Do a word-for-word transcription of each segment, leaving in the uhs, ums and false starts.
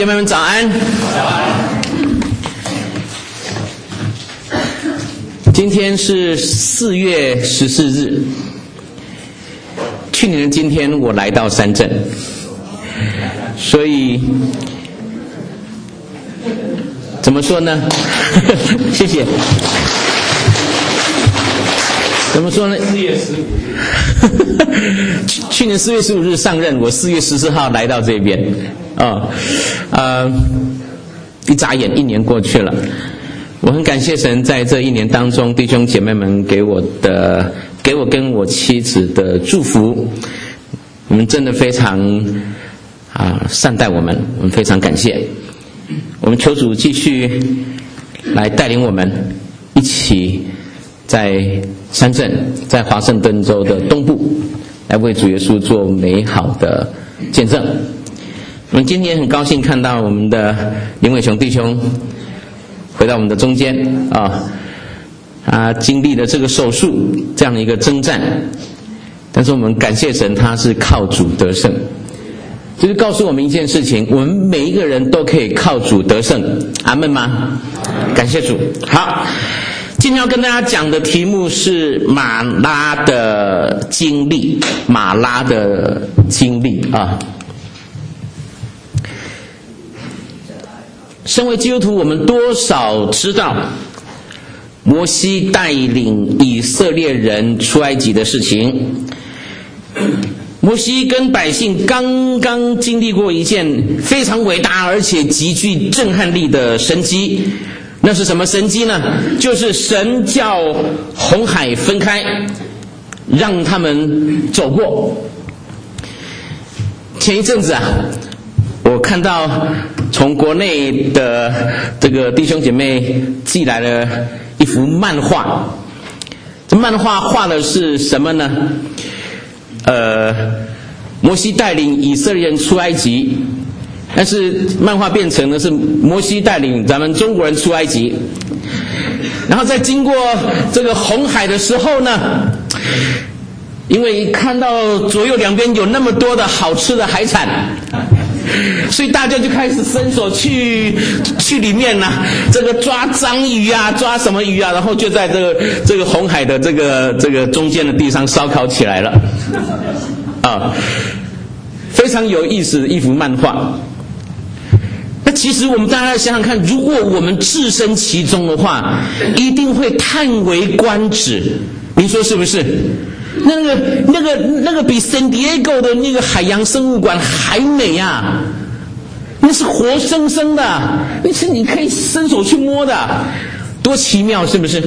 姐妹们早安。今天是四月十四日。去年的今天我来到三镇，所以怎么说呢？谢谢。怎么说呢？四月十五日，去年四月十五日上任，我四月十四号来到这边。啊、哦，呃，一眨眼一年过去了，我很感谢神，在这一年当中，弟兄姐妹们给我的，给我跟我妻子的祝福，你们真的非常啊、呃、善待我们，我们非常感谢。我们求主继续来带领我们，一起在三镇，在华盛顿州的东部，来为主耶稣做美好的见证。我们今天很高兴看到我们的林伟雄弟兄回到我们的中间啊，他经历了这个手术这样的一个征战，但是我们感谢神，他是靠主得胜，就是告诉我们一件事情，我们每一个人都可以靠主得胜，阿们吗？感谢主。好，今天要跟大家讲的题目是马拉的经历，马拉的经历啊。身为基督徒，我们多少知道摩西带领以色列人出埃及的事情。摩西跟百姓刚刚经历过一件非常伟大而且极具震撼力的神迹，那是什么神迹呢？就是神叫红海分开，让他们走过。前一阵子啊，我看到从国内的这个弟兄姐妹寄来了一幅漫画，这漫画画的是什么呢？呃，摩西带领以色列人出埃及，但是漫画变成的是摩西带领咱们中国人出埃及，然后在经过这个红海的时候呢，因为看到左右两边有那么多的好吃的海产，所以大家就开始伸手去去里面呢、啊，这个抓章鱼啊，抓什么鱼啊，然后就在这个这个红海的这个这个中间的地上烧烤起来了，啊，非常有意思的一幅漫画。那其实我们大家想想看，如果我们置身其中的话，一定会叹为观止，您说是不是？那个、那个、那个比 San Diego 的那个海洋生物馆还美啊！那是活生生的，那是你可以伸手去摸的，多奇妙，是不是？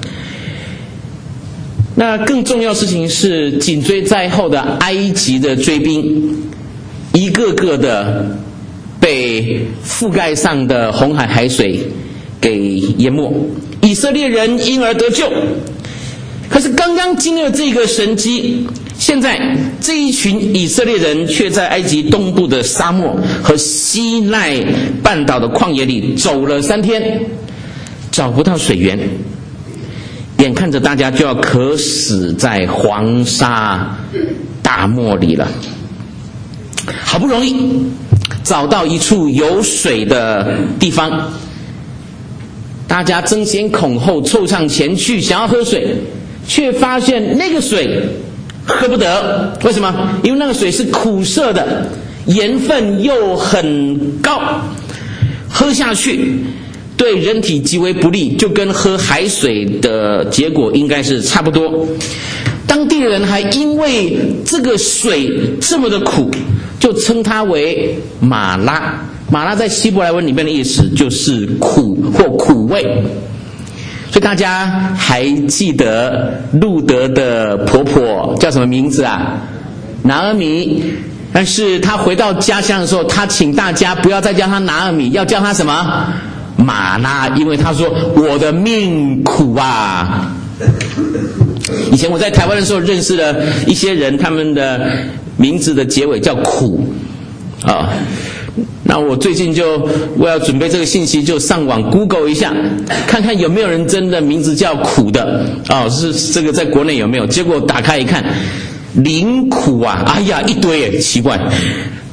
那更重要的事情是，紧追在后的埃及的追兵，一个个的被覆盖上的红海海水给淹没，以色列人因而得救。可是刚刚经历了这个神迹，现在这一群以色列人却在埃及东部的沙漠和西奈半岛的旷野里走了三天，找不到水源，眼看着大家就要渴死在黄沙大漠里了。好不容易找到一处有水的地方，大家争先恐后凑上前去想要喝水，却发现那个水喝不得。为什么？因为那个水是苦涩的，盐分又很高，喝下去对人体极为不利，就跟喝海水的结果应该是差不多。当地人还因为这个水这么的苦，就称它为马拉。马拉在希伯来文里面的意思就是苦或苦味。所以大家还记得路德的婆婆叫什么名字啊？拿俄米。但是她回到家乡的时候，她请大家不要再叫她拿俄米，要叫她什么？马拉，因为她说我的命苦啊。以前我在台湾的时候认识了一些人，他们的名字的结尾叫苦啊。那我最近就我要准备这个信息，就上网 Google 一下，看看有没有人真的名字叫苦的哦，是这个在国内有没有？结果打开一看，林苦啊，哎呀一堆耶，奇怪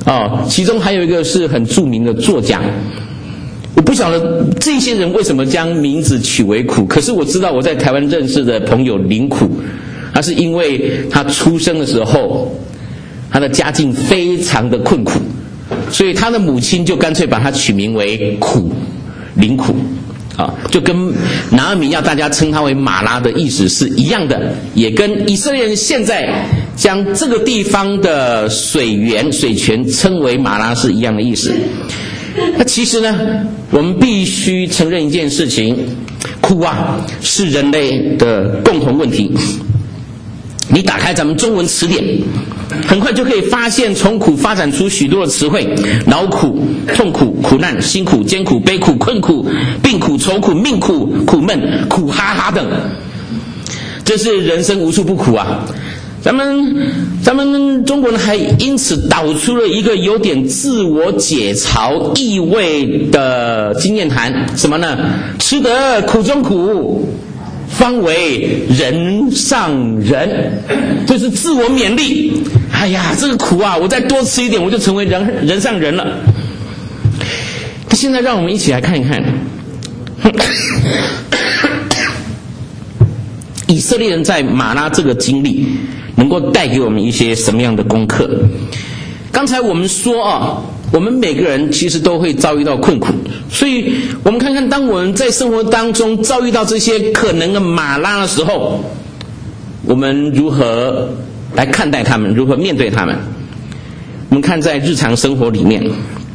哦，其中还有一个是很著名的作家。我不晓得这些人为什么将名字取为苦，可是我知道我在台湾认识的朋友林苦，他是因为他出生的时候，他的家境非常的困苦，所以他的母亲就干脆把他取名为苦，林苦。啊，就跟拿俄米要大家称他为马拉的意思是一样的，也跟以色列人现在将这个地方的水源、水泉称为马拉是一样的意思。那其实呢，我们必须承认一件事情，苦啊是人类的共同问题。你打开咱们中文词典，很快就可以发现从苦发展出许多的词汇，劳苦、痛苦、苦难、辛苦、艰苦、悲苦、困苦、病苦、愁苦、命苦、苦闷、苦哈哈等。这是人生无处不苦啊！咱们咱们中国人还因此导出了一个有点自我解嘲意味的经验谈，什么呢？吃得苦中苦，方为人上人，这是自我勉励。哎呀，这个苦啊，我再多吃一点，我就成为人人上人了。现在让我们一起来看一看，以色列人在马拉这个经历能够带给我们一些什么样的功课。刚才我们说啊，我们每个人其实都会遭遇到困苦，所以我们看看当我们在生活当中遭遇到这些可能的马拉的时候，我们如何来看待他们，如何面对他们。我们看在日常生活里面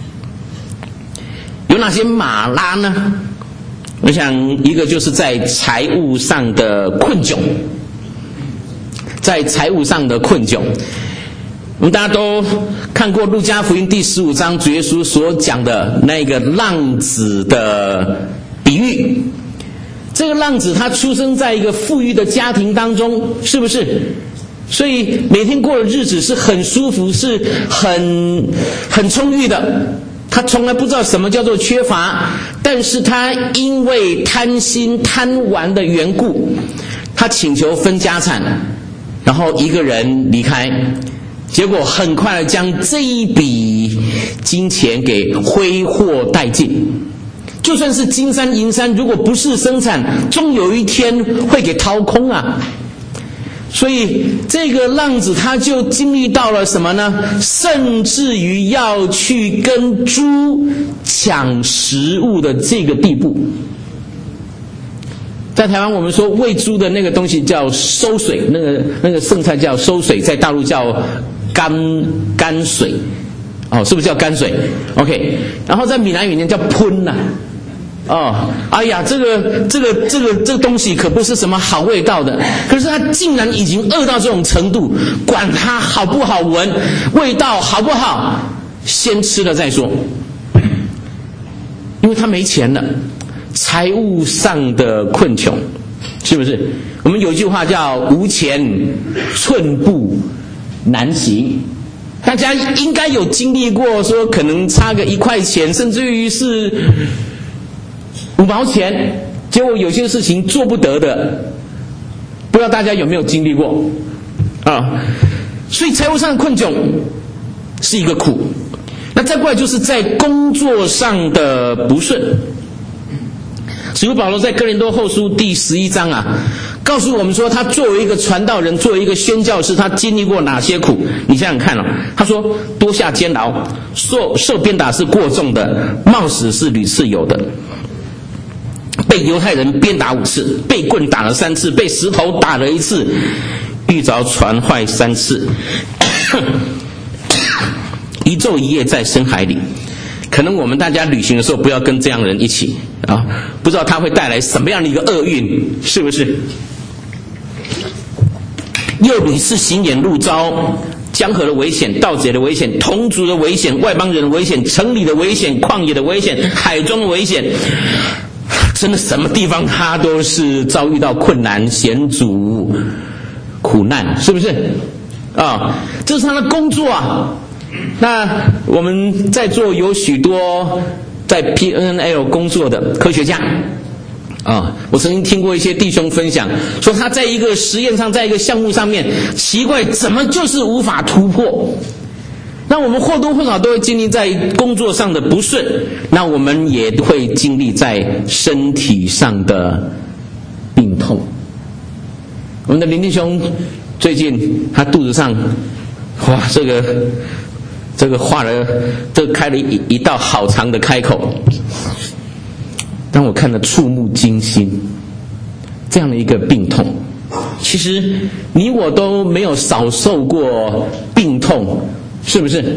有哪些马拉呢？我想一个就是在财务上的困窘，在财务上的困窘。我们大家都看过路加福音第十五章主耶稣所讲的那个浪子的比喻。这个浪子他出生在一个富裕的家庭当中，是不是？所以每天过的日子是很舒服，是很很充裕的。他从来不知道什么叫做缺乏，但是他因为贪心贪玩的缘故，他请求分家产，然后一个人离开，结果很快将这一笔金钱给挥霍殆尽。就算是金山银山，如果不是生产，终有一天会给掏空啊。所以这个浪子他就经历到了什么呢？甚至于要去跟猪抢食物的这个地步。在台湾我们说喂猪的那个东西叫收水，那个那个剩菜叫收水，在大陆叫干干水，哦，是不是叫干水 ？OK， 然后在闽南语里面叫喷呐、啊。哦，哎呀，这个这个这个这个东西可不是什么好味道的，可是它竟然已经饿到这种程度，管它好不好闻，味道好不好，先吃了再说。因为他没钱了，财务上的困穷，是不是？我们有一句话叫无钱寸步难行。大家应该有经历过，说可能差个一块钱，甚至于是五毛钱，结果有些事情做不得的，不知道大家有没有经历过啊？所以财务上的困窘是一个苦。那再过来就是在工作上的不顺。使徒保罗在哥林多后书第十一章啊，告诉我们说，他作为一个传道人，作为一个宣教士，他经历过哪些苦？你想想看哦，他说：多下监牢，受受鞭打是过重的，冒死是屡次有的。被犹太人鞭打五次，被棍打了三次，被石头打了一次，遇着船坏三次，一昼一夜在深海里。可能我们大家旅行的时候不要跟这样的人一起啊，不知道他会带来什么样的一个厄运，是不是？又屡次行眼路遭江河的危险、盗贼的危险、同族的危险、外邦人的危险、城里的危险、旷野的危险、海中的危险，真的什么地方他都是遭遇到困难、险阻、苦难，是不是？啊，这是他的工作啊。那我们在座有许多在 P N L 工作的科学家啊，我曾经听过一些弟兄分享，说他在一个实验上，在一个项目上面，奇怪怎么就是无法突破。 那我们或多或少都会经历在工作上的不顺，那我们也会经历在身体上的病痛。我们的林弟兄最近他肚子上，哇，这个这个画了，这个开了一一道好长的开口，让我看了触目惊心。这样的一个病痛，其实你我都没有少受过病痛，是不是？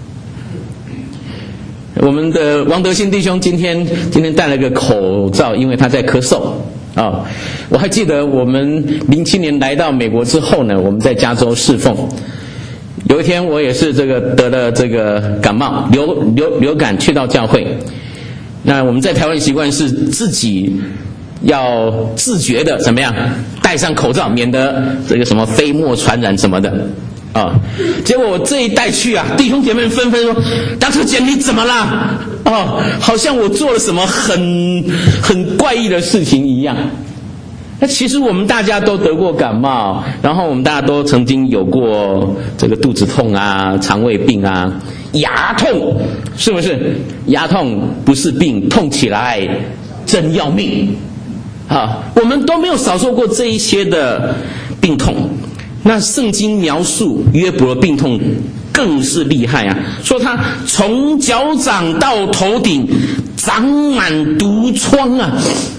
我们的王德兴弟兄今天今天戴了个口罩，因为他在咳嗽啊、哦。我还记得我们零七年来到美国之后呢，我们在加州侍奉。有一天我也是这个得了这个感冒流流流感，去到教会。那我们在台湾习惯是自己要自觉的怎么样戴上口罩，免得这个什么飞沫传染什么的啊、哦。结果我这一戴去啊，弟兄姐妹纷纷说：“大特姐你怎么啦？”哦，好像我做了什么很很怪异的事情一样。那其实我们大家都得过感冒，然后我们大家都曾经有过这个肚子痛啊、肠胃病啊、牙痛，是不是？牙痛不是病，痛起来真要命啊！我们都没有少受过这一些的病痛。那圣经描述约伯的病痛更是厉害啊，说他从脚掌到头顶长满毒疮啊。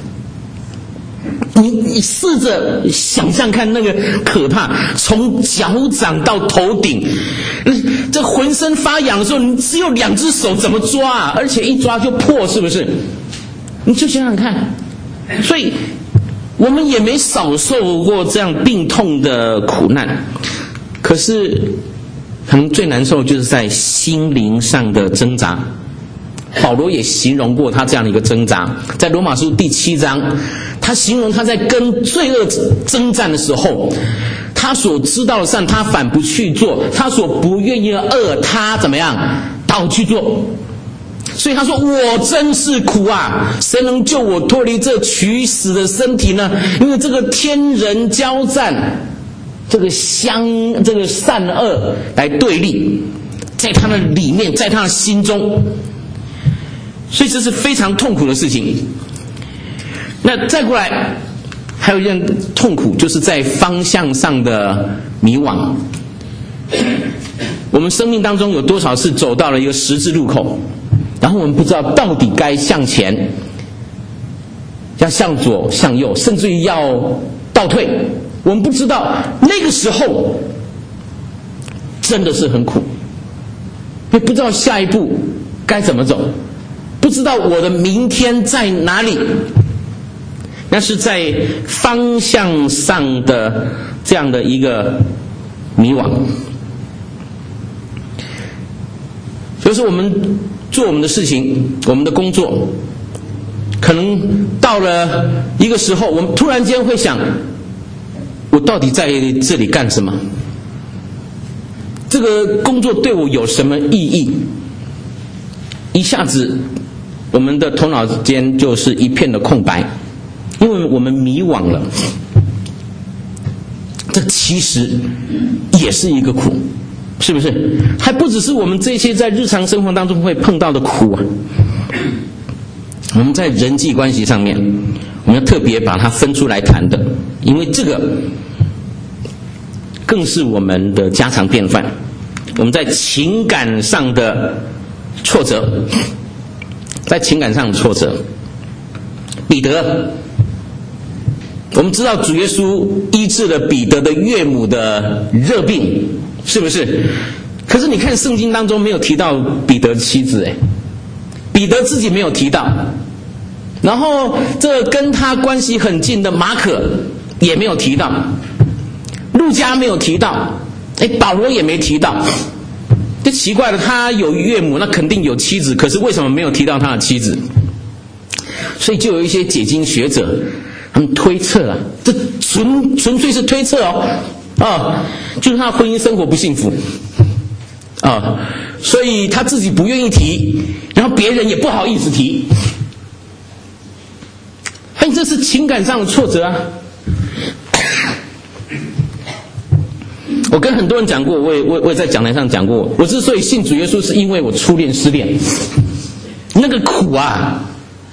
你你试着想象看那个可怕，从脚掌到头顶，这浑身发痒的时候，你只有两只手怎么抓啊？而且一抓就破，是不是？你就想想看，所以我们也没少受过这样病痛的苦难，可是可能最难受就是在心灵上的挣扎。保罗也形容过他这样的一个挣扎，在罗马书第七章，他形容他在跟罪恶征战的时候，他所知道的善他反不去做，他所不愿意的恶他怎么样倒去做。所以他说：“我真是苦啊！谁能救我脱离这取死的身体呢？因为这个天人交战，这个相这个善恶来对立，在他的里面，在他的心中。”所以这是非常痛苦的事情。那再过来，还有一件痛苦，就是在方向上的迷惘。我们生命当中有多少次走到了一个十字路口，然后我们不知道到底该向前，要向左、向右，甚至于要倒退，我们不知道。那个时候真的是很苦，也不知道下一步该怎么走。不知道我的明天在哪里，那是在方向上的这样的一个迷惘。就是我们做我们的事情，我们的工作，可能到了一个时候，我们突然间会想，我到底在这里干什么？这个工作对我有什么意义？一下子我们的头脑间就是一片的空白，因为我们迷惘了。这其实也是一个苦，是不是？还不只是我们这些在日常生活当中会碰到的苦啊。我们在人际关系上面，我们要特别把它分出来谈的，因为这个更是我们的家常便饭。我们在情感上的挫折，在情感上的挫折。彼得，我们知道主耶稣医治了彼得的岳母的热病，是不是？可是你看圣经当中没有提到彼得的妻子，哎，彼得自己没有提到，然后这跟他关系很近的马可也没有提到，路加没有提到，哎，保罗也没提到。这奇怪了，他有岳母，那肯定有妻子，可是为什么没有提到他的妻子？所以就有一些解经学者，他们推测啊，这纯纯粹是推测哦，啊，就是他的婚姻生活不幸福，啊，所以他自己不愿意提，然后别人也不好意思提，哎，这是情感上的挫折啊。 我跟很多人讲过，我也我我也在讲台上讲过，我之所以信主耶稣，是因为我初恋失恋，那个苦啊，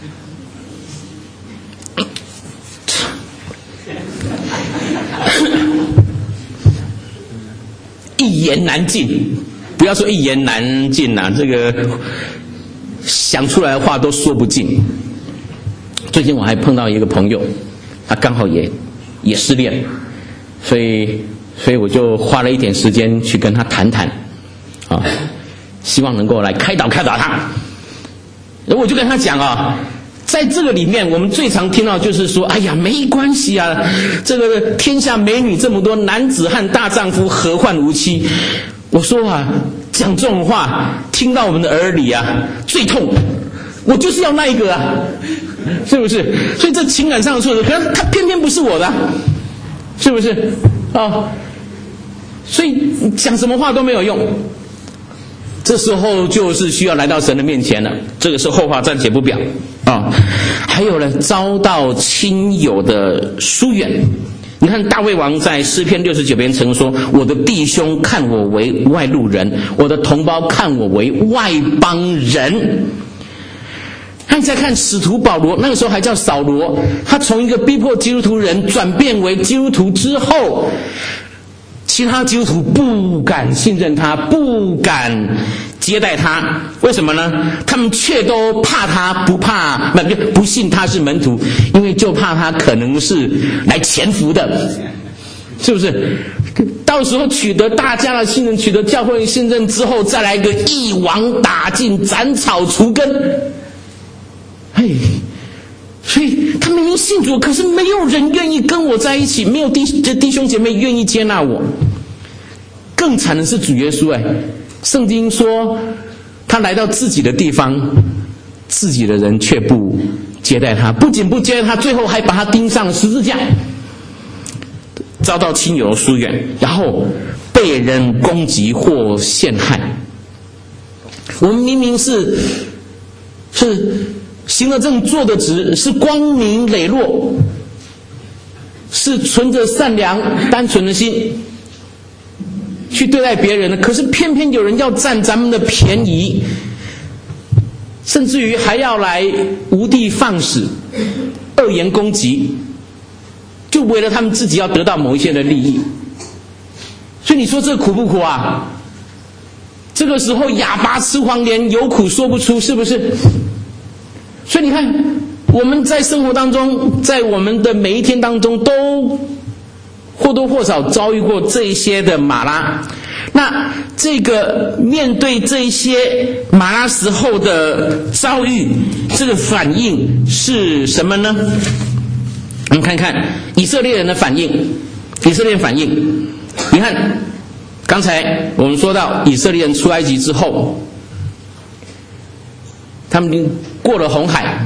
一言难尽。不要说一言难尽啊，这个想出来的话都说不尽。最近我还碰到一个朋友，他刚好也也失恋，所以所以我就花了一点时间去跟他谈谈，啊，希望能够来开导开导他。我就跟他讲啊，在这个里面，我们最常听到就是说，哎呀，没关系啊，这个天下美女这么多，男子汉大丈夫，何患无妻？我说啊，讲这种话听到我们的耳里啊最痛，我就是要那一个啊，是不是？所以这情感上的挫折，可是他偏偏不是我的，是不是？哦，所以讲什么话都没有用，这时候就是需要来到神的面前了。这个是后话，暂且不表啊。还有呢，遭到亲友的疏远。你看大卫王在诗篇六十九篇曾说，我的弟兄看我为外路人，我的同胞看我为外邦人。那你再看使徒保罗，那个时候还叫扫罗，他从一个逼迫基督徒人转变为基督徒之后，其他基督徒不敢信任他，不敢接待他，为什么呢？他们却都怕他，不怕不不信他是门徒，因为就怕他可能是来潜伏的，是不是？到时候取得大家的信任，取得教会的信任之后，再来一个一网打尽，斩草除根。哎，所以他们已经信主，可是没有人愿意跟我在一起，没有弟弟兄姐妹愿意接纳我。更惨的是主耶稣，哎，圣经说他来到自己的地方，自己的人却不接待他，不仅不接待他，最后还把他钉上了十字架，遭到亲友疏远，然后被人攻击或陷害。我们明明是是行得正，坐得直，是光明磊落，是存着善良单纯的心去对待别人的，可是偏偏有人要占咱们的便宜，甚至于还要来无的放矢，恶言攻击，就为了他们自己要得到某一些的利益。所以你说这苦不苦啊？这个时候哑巴吃黄连，有苦说不出，是不是？所以你看，我们在生活当中，在我们的每一天当中，都或多或少遭遇过这一些的马拉。那这个面对这一些马拉时候的遭遇，这个反应是什么呢？我们看看以色列人的反应。以色列人反应，你看刚才我们说到以色列人出埃及之后，他们过了红海，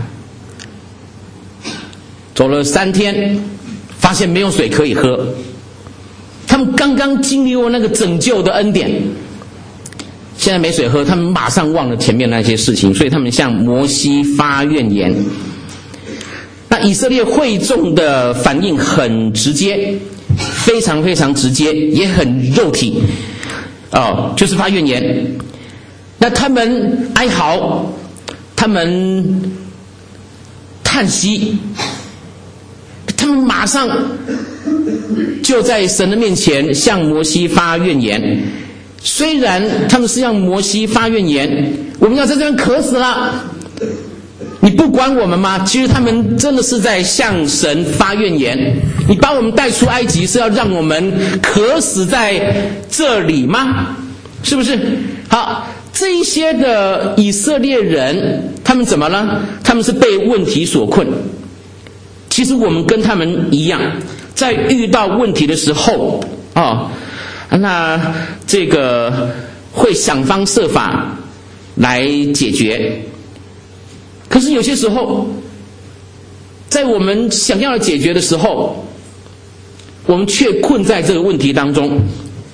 走了三天，发现没有水可以喝。他们刚刚经历过那个拯救的恩典，现在没水喝，他们马上忘了前面那些事情，所以他们向摩西发怨言。那以色列会众的反应很直接，非常非常直接，也很肉体，哦，就是发怨言。那他们哀嚎，他们叹息，他们马上就在神的面前向摩西发怨言。虽然他们是向摩西发怨言，我们要在这边渴死了，你不管我们吗？其实他们真的是在向神发怨言。你把我们带出埃及是要让我们渴死在这里吗？是不是？好，这一些的以色列人，他们怎么了？他们是被问题所困。其实我们跟他们一样，在遇到问题的时候，哦，那这个会想方设法来解决。可是有些时候，在我们想要解决的时候，我们却困在这个问题当中，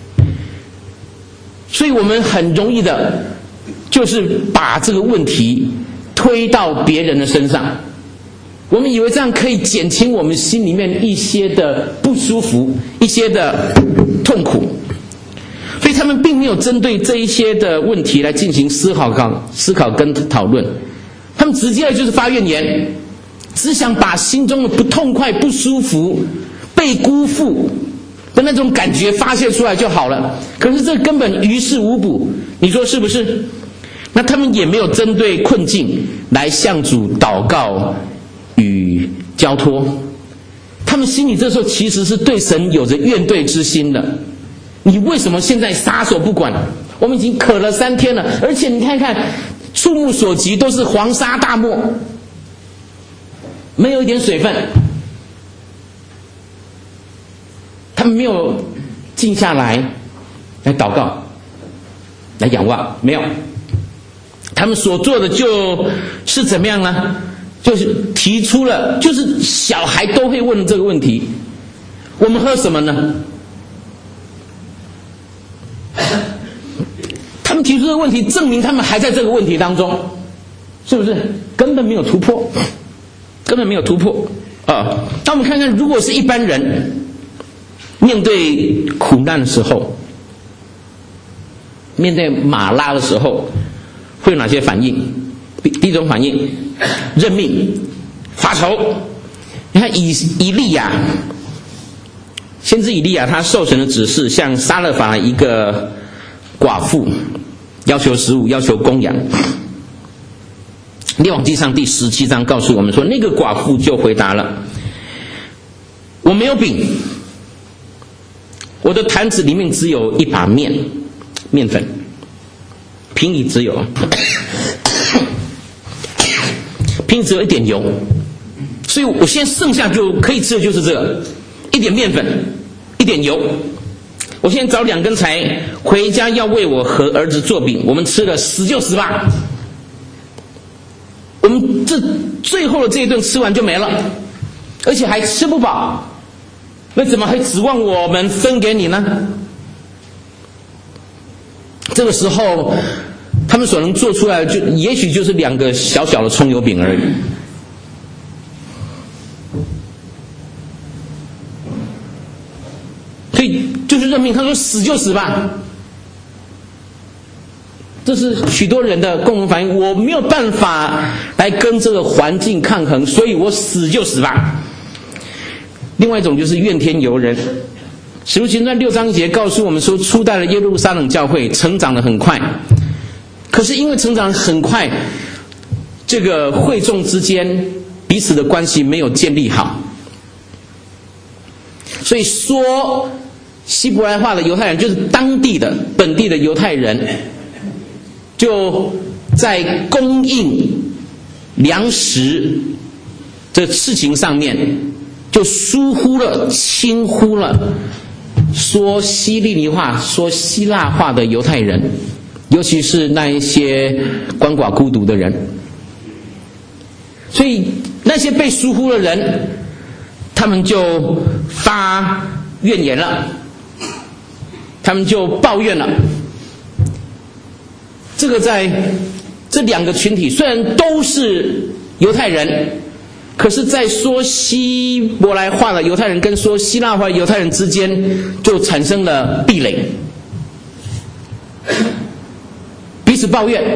所以我们很容易的就是把这个问题推到别人的身上。我们以为这样可以减轻我们心里面一些的不舒服，一些的痛苦。 他们并没有针对这一些的问题来进行思考、思考跟讨论，他们直接的就是发怨言，只想把心中的不痛快、不舒服、被辜负的那种感觉发泄出来就好了。可是这根本于事无补，你说是不是？那他们也没有针对困境来向主祷告与交托，他们心里这时候其实是对神有着怨怼之心的。你为什么现在撒手不管？我们已经渴了三天了，而且你看看触目所及都是黄沙大漠，没有一点水分。他们没有静下来来祷告来仰望，没有，他们所做的就是怎么样呢？就是提出了，就是小孩都会问这个问题，我们喝什么呢？他们提出这个问题，证明他们还在这个问题当中，是不是？根本没有突破，根本没有突破啊！那我们看看，如果是一般人面对苦难的时候，面对马拉的时候，会有哪些反应？第一种反应，认命、发愁。你看以以利亚，先知以利亚，他受神的指示，向撒勒法一个寡妇要求食物，要求供养。列王纪上第十七章告诉我们说，那个寡妇就回答了：我没有饼，我的坛子里面只有一把面，面粉，瓶里只有瓶里只有一点油，所以我现在剩下就可以吃的就是这个，一点面粉，一点油。我现在找两根柴回家，要为我和儿子做饼，我们吃了死就死吧。我们这最后的这一顿吃完就没了，而且还吃不饱，那怎么还指望我们分给你呢？这个时候他们所能做出来的就也许就是两个小小的葱油饼而已。所以就是认命，他说死就死吧，这是许多人的共同反应。我没有办法来跟这个环境抗衡，所以我死就死吧。另外一种就是怨天尤人。使徒行传六章一节告诉我们说，初代的耶路撒冷教会成长得很快，可是因为成长很快，这个会众之间彼此的关系没有建立好，所以说希伯来话的犹太人，就是当地的本地的犹太人，就在供应粮食的事情上面就疏忽了、轻忽了说希利尼话、说希腊话的犹太人，尤其是那一些鳏寡孤独的人。所以那些被疏忽的人，他们就发怨言了，他们就抱怨了。这个在这两个群体虽然都是犹太人，可是在说希伯来话的犹太人跟说希腊话的犹太人之间就产生了壁垒，彼此抱怨。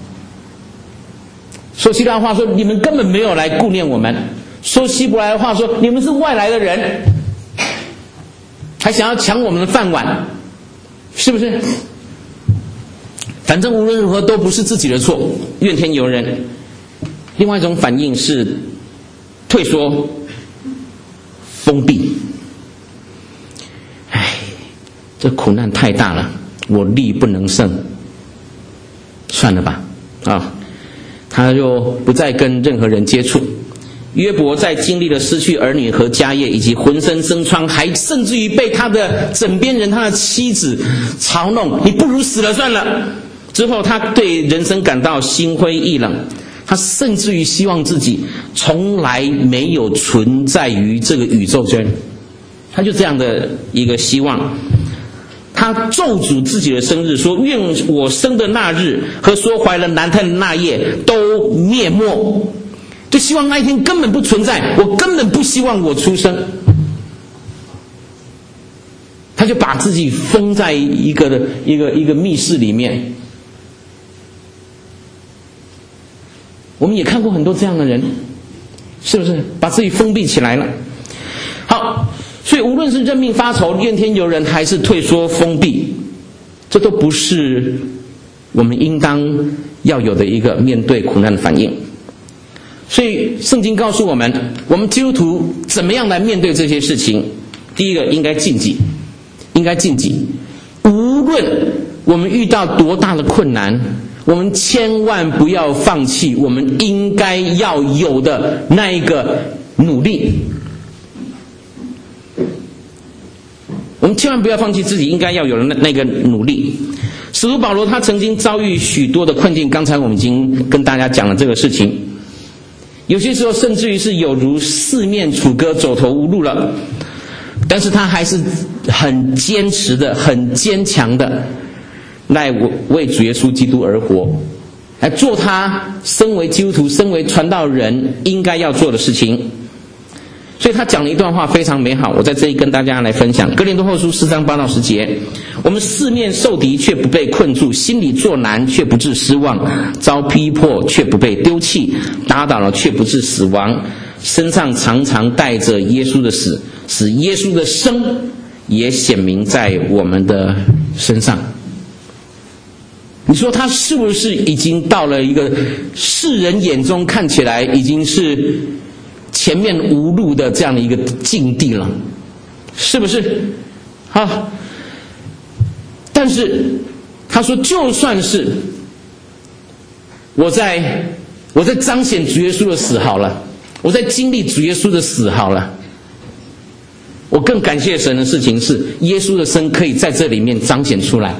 说希腊话说你们根本没有来顾念我们，说希伯来话说你们是外来的人，还想要抢我们的饭碗，是不是？反正无论如何都不是自己的错，怨天尤人。另外一种反应是退缩、封闭。唉，这苦难太大了，我力不能胜，算了吧，啊，他就不再跟任何人接触。约伯在经历了失去儿女和家业，以及浑身生疮，还甚至于被他的枕边人、他的妻子嘲弄，你不如死了算了。之后他对人生感到心灰意冷，他甚至于希望自己从来没有存在于这个宇宙间，他就这样的一个希望。他咒诅自己的生日，说愿我生的那日和说怀了男胎的那夜都灭没，就希望那一天根本不存在，我根本不希望我出生。他他就把自己封在一个的一个一个密室里面。我们也看过很多这样的人，是不是把自己封闭起来了？好，所以无论是认命发愁、怨天尤人，还是退缩封闭，这都不是我们应当要有的一个面对苦难的反应。所以圣经告诉我们，我们基督徒怎么样来面对这些事情？第一个，应该禁忌，应该禁忌。无论我们遇到多大的困难，我们千万不要放弃我们应该要有的那一个努力。我们千万不要放弃自己应该要有的那那个努力。使徒保罗他曾经遭遇许多的困境，刚才我们已经跟大家讲了这个事情。有些时候甚至于是有如四面楚歌，走投无路了，但是他还是很坚持的、很坚强的来为主耶稣基督而活，来做他身为基督徒、身为传道人应该要做的事情。所以他讲了一段话非常美好，我在这里跟大家来分享。哥林多后书四章八到十节，我们四面受敌却不被困住，心里作难却不致失望，遭逼迫却不被丢弃，打倒了却不致死亡，身上常常带着耶稣的死，使耶稣的生也显明在我们的身上。你说他是不是已经到了一个世人眼中看起来已经是前面无路的这样的一个境地了？是不是？好，但是他说，就算是我在我在彰显主耶稣的死好了，我在经历主耶稣的死好了，我更感谢神的事情是，耶稣的生可以在这里面彰显出来。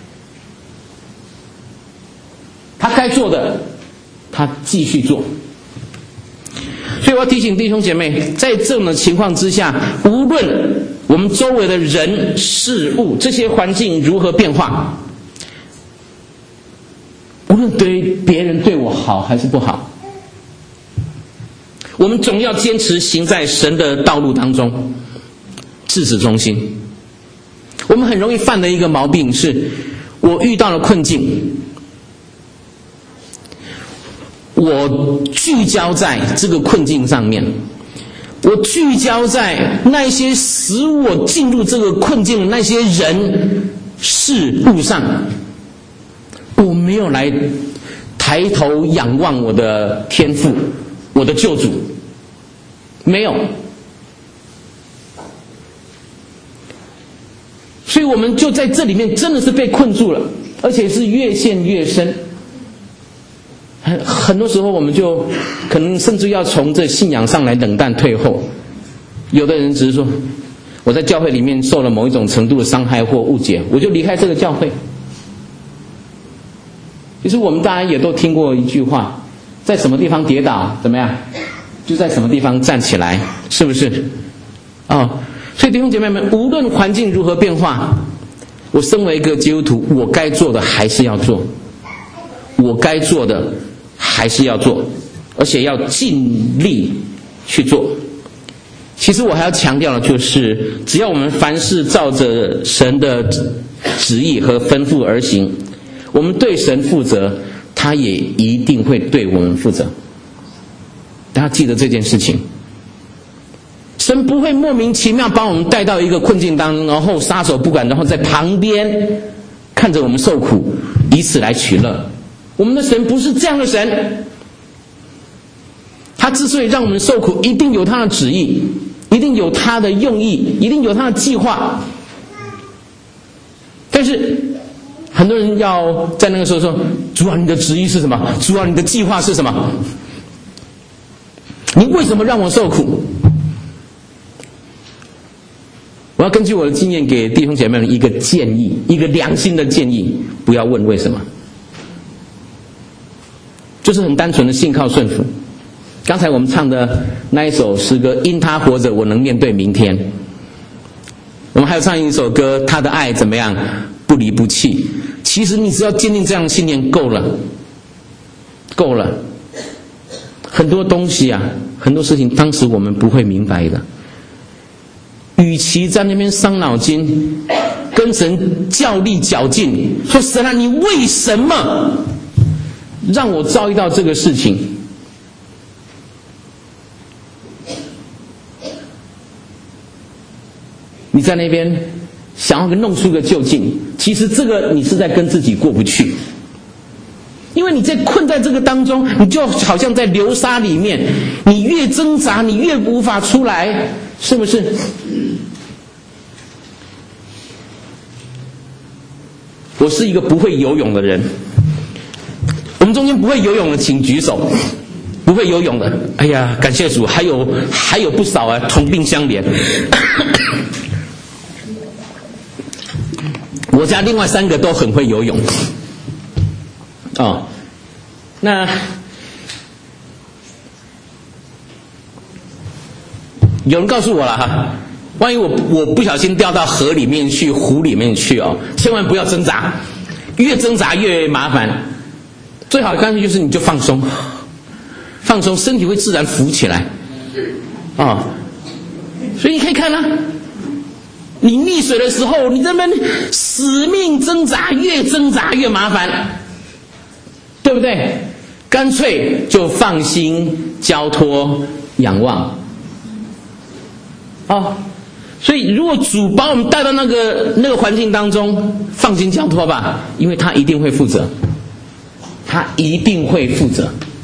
他该做的，他继续做。所以我要提醒弟兄姐妹，在这种的情况之下，无论我们周围的人事物这些环境如何变化，无论对别人对我好还是不好，我们总要坚持行在神的道路当中，至始忠心。我们很容易犯的一个毛病是，我遇到了困境，我聚焦在这个困境上面，我聚焦在那些使我进入这个困境的那些人事物上，我没有来抬头仰望我的天父，我的救主，没有。所以我们就在这里面真的是被困住了，而且是越陷越深。很很多时候我们就可能甚至要从这信仰上来冷淡退后。有的人只是说，我在教会里面受了某一种程度的伤害或误解，我就离开这个教会。其实我们当然也都听过一句话，在什么地方跌倒怎么样，就在什么地方站起来，是不是？哦，所以弟兄姐妹们，无论环境如何变化，我身为一个基督徒，我该做的还是要做，我该做的还是要做，而且要尽力去做。其实我还要强调的就是，只要我们凡事照着神的旨意和吩咐而行，我们对神负责，他也一定会对我们负责。大家记得这件事情，神不会莫名其妙把我们带到一个困境当中，然后撒手不管，然后在旁边看着我们受苦，以此来取乐。我们的神不是这样的神，他之所以让我们受苦，一定有他的旨意，一定有他的用意，一定有他的计划。但是很多人要在那个时候说，主啊，你的旨意是什么？主啊，你的计划是什么？你为什么让我受苦？我要根据我的经验给弟兄姐妹们一个建议，一个良心的建议，不要问为什么，就是很单纯的信靠顺服。刚才我们唱的那一首诗歌，因他活着我能面对明天。我们还有唱一首歌，他的爱怎么样，不离不弃。其实你只要坚定这样的信念够了，够了。很多东西啊，很多事情当时我们不会明白的， 与其在那边伤脑筋，跟神较力较劲，说神啊，你为什么让我遭遇到这个事情？你在那边想要弄出个究竟，其实这个你是在跟自己过不去。因为你在困在这个当中，你就好像在流沙里面，你越挣扎你越无法出来，是不是？我是一个不会游泳的人，我们中间不会游泳的请举手。不会游泳的，哎呀，感谢主，还有还有不少啊，同病相怜。我家另外三个都很会游泳。哦，那有人告诉我了哈，万一我我不小心掉到河里面去、湖里面去哦，千万不要挣扎，越挣扎越麻烦。最好干脆就是你就放松，放松，身体会自然浮起来。啊、哦，所以你可以看啊，你溺水的时候，你这边死命挣扎，越挣扎越麻烦。对不对？干脆就放心交托仰望。哦，所以如果主把我们带到那个那个环境当中，放心交托吧，因为他一定会负责，他一定会负责。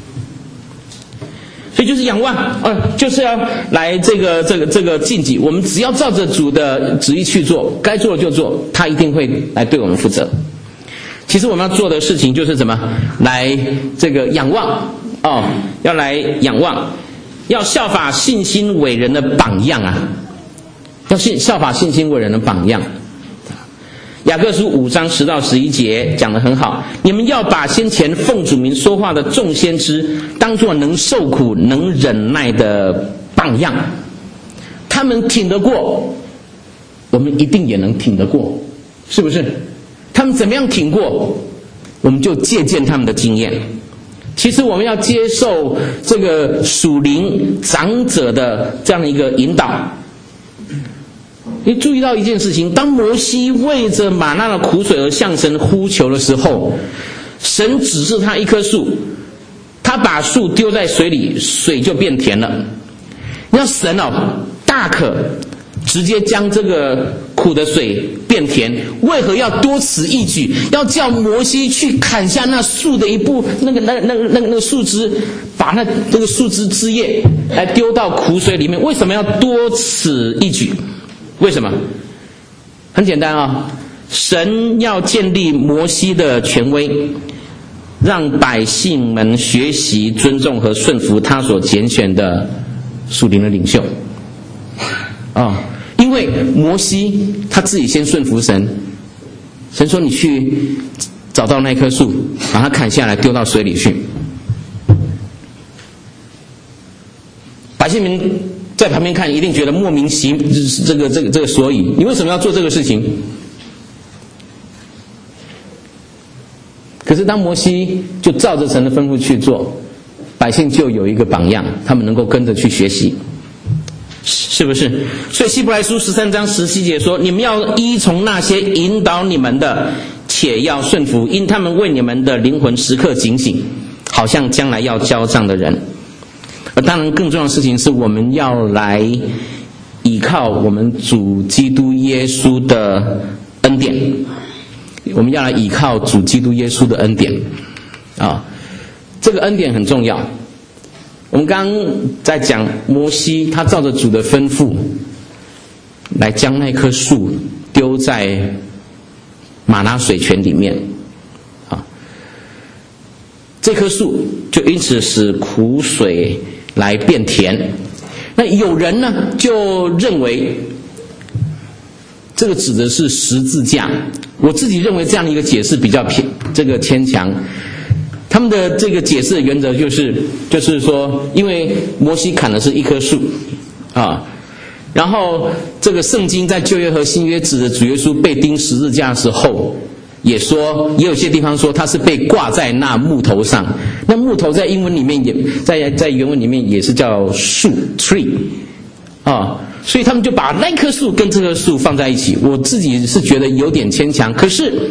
所以就是仰望，呃，就是要来这个这个这个禁忌，我们只要照着主的旨意去做，该做的就做，他一定会来对我们负责。其实我们要做的事情就是什么？来这个仰望哦，要来仰望，要效法信心伟人的榜样啊！要信效法信心伟人的榜样。雅各书五章十到十一节讲得很好，你们要把先前奉主名说话的众先知当作能受苦、能忍耐的榜样，他们挺得过，我们一定也能挺得过，是不是？他们怎么样挺过，我们就借鉴他们的经验。其实我们要接受这个属灵长者的这样的一个引导。你注意到一件事情，当摩西为着玛纳的苦水而向神呼求的时候，神指示他一棵树，他把树丢在水里，水就变甜了。你要神哦，大可直接将这个苦的水变甜，为何要多此一举？要叫摩西去砍下那树的一部那个那个那个那个那个树枝，把那这个树枝枝叶来丢到苦水里面？为什么要多此一举？为什么？很简单啊、哦，神要建立摩西的权威，让百姓们学习尊重和顺服他所拣选的属灵的领袖啊、哦。因为摩西他自己先顺服神，神说你去找到那棵树，把它砍下来丢到水里去。百姓们在旁边看，一定觉得莫名其妙，这个这个这个所以，你为什么要做这个事情？可是当摩西就照着神的吩咐去做，百姓就有一个榜样，他们能够跟着去学习。是不是？所以希伯来书十三章十七节说，你们要依从那些引导你们的，且要顺服，因他们为你们的灵魂时刻警醒，好像将来要交账的人。而当然更重要的事情是，我们要来依靠我们主基督耶稣的恩典，我们要来依靠主基督耶稣的恩典啊，这个恩典很重要。我们刚刚在讲摩西，他照着主的吩咐来将那棵树丢在玛纳水泉里面，啊，这棵树就因此使苦水来变甜。那有人呢就认为这个指的是十字架，我自己认为这样的一个解释比较偏这个牵强。他们的这个解释的原则就是，就是说，因为摩西砍的是一棵树，啊，然后这个圣经在旧约和新约指的主耶稣被钉十字架的时候，也说，也有些地方说他是被挂在那木头上。那木头在英文里面也在在原文里面也是叫树 tree， 啊， 所以他们就把那棵树跟这棵树放在一起。我自己是觉得有点牵强，可是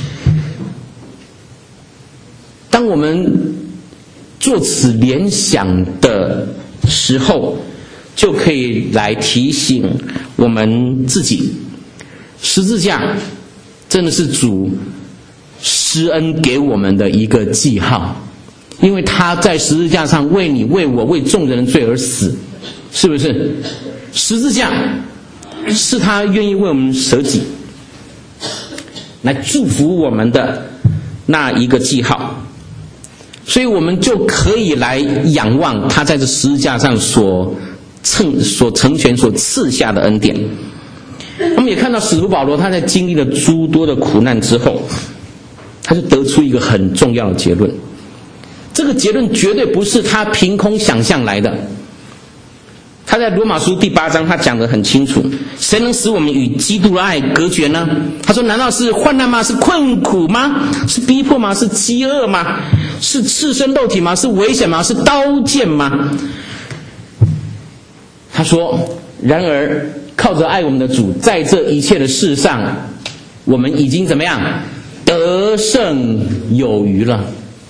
当我们做此联想的时候，就可以来提醒我们自己，十字架真的是主施恩给我们的一个记号，因为他在十字架上为你、为我、为众人的罪而死，是不是？十字架是他愿意为我们舍己，来祝福我们的那一个记号，所以我们就可以来仰望他在这十字架上所成所成全、所赐下的恩典。我们也看到使徒保罗他在经历了诸多的苦难之后，他就得出一个很重要的结论。这个结论绝对不是他凭空想象来的。他在罗马书第八章他讲得很清楚，谁能使我们与基督的爱隔绝呢？他说，难道是患难吗？是困苦吗？是逼迫吗？是饥饿吗？是赤身肉体吗？是危险吗？是刀剑吗？他说，然而靠着爱我们的主，在这一切的事上，我们已经怎么样？得胜有余了。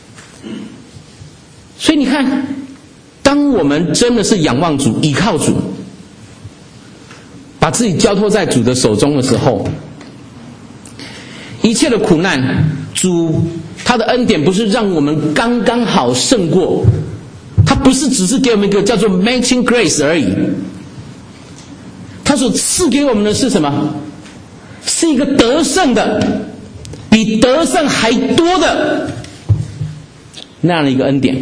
所以你看，当我们真的是仰望主、倚靠主，把自己交托在主的手中的时候，一切的苦难，主他的恩典不是让我们刚刚好胜过，他不是只是给我们一个叫做 matching grace 而已，他所赐给我们的是什么？是一个得胜的，比得胜还多的那样的一个恩典。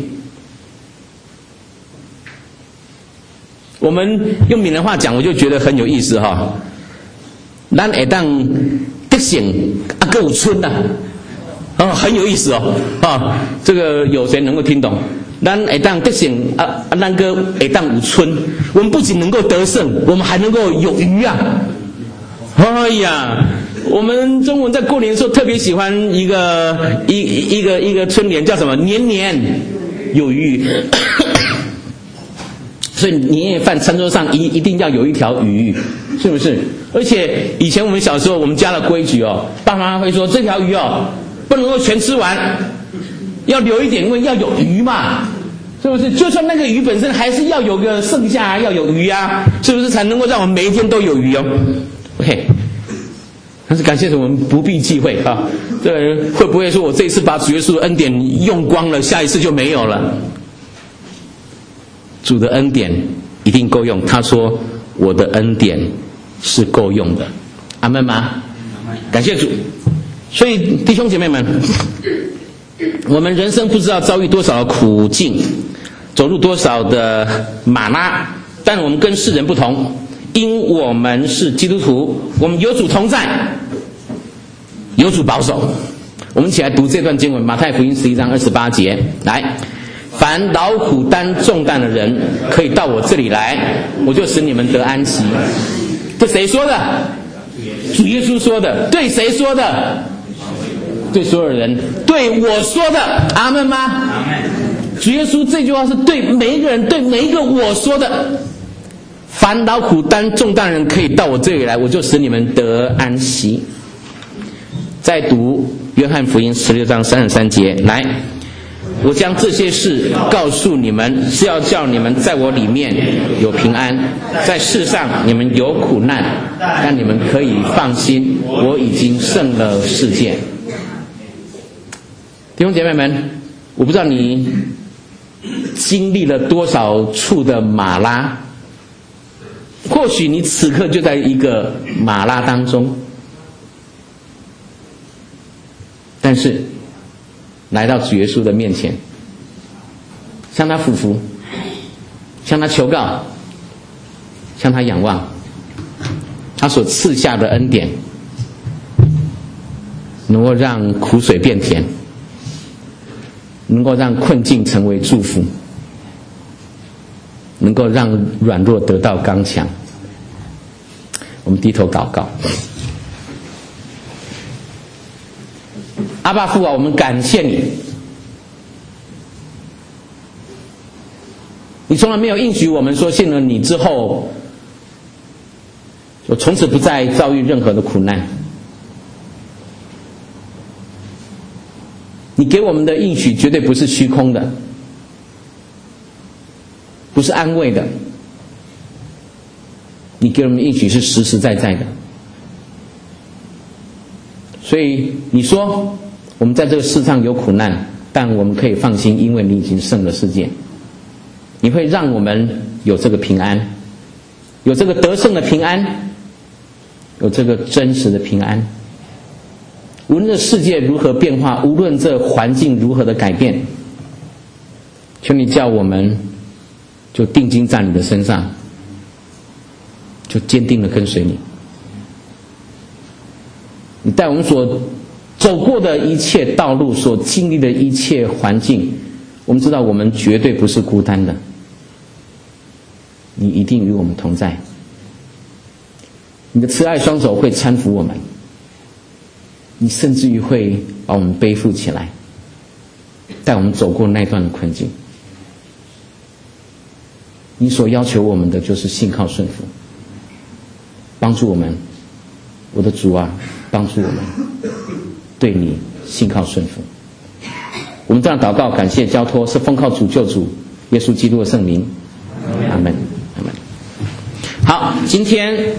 我们用闽南话讲，我就觉得很有意思哈。咱会当得胜啊，还有春呐，哦，很有意思哦，啊，这个有谁能够听懂？咱会当得胜啊，啊，咱个会当有春。我们不仅能够得胜，我们还能够有余啊！哎呀，我们中文在过年的时候特别喜欢一个一一个一个春联，叫什么？年年有余。所以年夜饭餐桌上一一定要有一条鱼，是不是？而且以前我们小时候，我们家的规矩哦，爸妈会说这条鱼哦不能够全吃完，要留一点，因为要有鱼嘛，是不是？就算那个鱼本身还是要有个剩下啊，要有鱼啊，是不是才能够让我们每一天都有鱼哦 ？OK， 但是感谢主，我们不必忌讳啊。这会不会说我这一次把主耶稣的恩典用光了，下一次就没有了？主的恩典一定够用，他说我的恩典是够用的，阿们吗？感谢主。所以弟兄姐妹们，我们人生不知道遭遇多少的苦境，走入多少的马拉，但我们跟世人不同，因我们是基督徒，我们有主同在，有主保守。我们一起来读这段经文，马太福音十一章二十八节，来，凡劳苦担重担的人，可以到我这里来，我就使你们得安息。这谁说的？主耶稣说的。对谁说的？对所有人。对我说的。阿们吗？阿们。主耶稣这句话是对每一个人，对每一个我说的。凡劳苦担重担的人，可以到我这里来，我就使你们得安息。再读约翰福音十六章三十三节，来，我将这些事告诉你们，是要叫你们在我里面有平安，在世上你们有苦难，但你们可以放心，我已经胜了世界。弟兄姐妹们，我不知道你经历了多少处的马拉，或许你此刻就在一个马拉当中，但是来到主耶稣的面前，向他俯伏，向他求告，向他仰望，他所赐下的恩典能够让苦水变甜，能够让困境成为祝福，能够让软弱得到刚强。我们低头祷告。阿爸父啊，我们感谢你，你从来没有应许我们说信了你之后我从此不再遭遇任何的苦难。你给我们的应许绝对不是虚空的，不是安慰的，你给我们的应许是实实在在的。所以你说我们在这个世上有苦难，但我们可以放心，因为你已经胜了世界。你会让我们有这个平安，有这个得胜的平安，有这个真实的平安。无论这世界如何变化，无论这环境如何的改变，求你叫我们就定睛在你的身上，就坚定地跟随你。你带我们所走过的一切道路，所经历的一切环境，我们知道我们绝对不是孤单的，你一定与我们同在。你的慈爱双手会搀扶我们，你甚至于会把我们背负起来，带我们走过那段的困境。你所要求我们的就是信靠顺服，帮助我们，我的主啊，帮助我们对你信靠顺服。我们这样祷告，感谢交托，是奉靠主救主耶稣基督的圣名，阿们，阿们。好，今天